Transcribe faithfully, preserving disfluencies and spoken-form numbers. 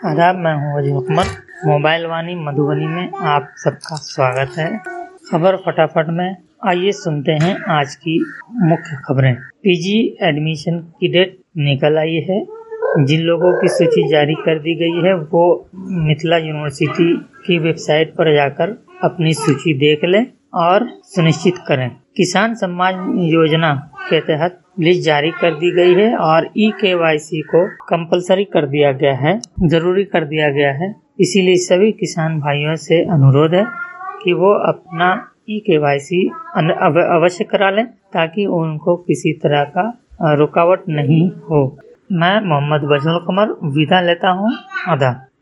आदाब, मैं हूँ वजीर हुकमत। मोबाइल वाणी मधुबनी में आप सबका स्वागत है। खबर फटाफट में, आइए सुनते हैं आज की मुख्य खबरें। पीजी एडमिशन की डेट निकल आई है। जिन लोगों की सूची जारी कर दी गई है वो मिथिला यूनिवर्सिटी की वेबसाइट पर जाकर अपनी सूची देख लें और सुनिश्चित करें। किसान सम्मान योजना के तहत लिस्ट जारी कर दी गई है और ई केवाईसी को कंपलसरी कर दिया गया है, जरूरी कर दिया गया है। इसीलिए सभी किसान भाइयों से अनुरोध है कि वो अपना ई केवाईसी अवश्य करा लें ताकि उनको किसी तरह का रुकावट नहीं हो। मैं मोहम्मद बजनुल कमर विदा लेता हूँ। आदाब।